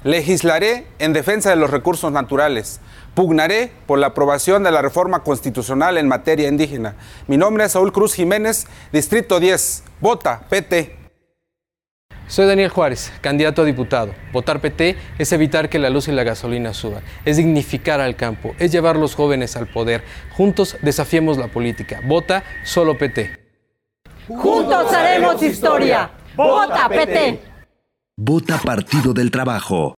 Legislaré en defensa de los recursos naturales. Pugnaré por la aprobación de la reforma constitucional en materia indígena. Mi nombre es Saúl Cruz Jiménez, Distrito 10. Vota PT. Soy Daniel Juárez, candidato a diputado. Votar PT es evitar que la luz y la gasolina suban, es dignificar al campo, es llevar a los jóvenes al poder. Juntos desafiemos la política. Vota solo PT. Juntos haremos historia. Vota PT. Vota Partido del Trabajo.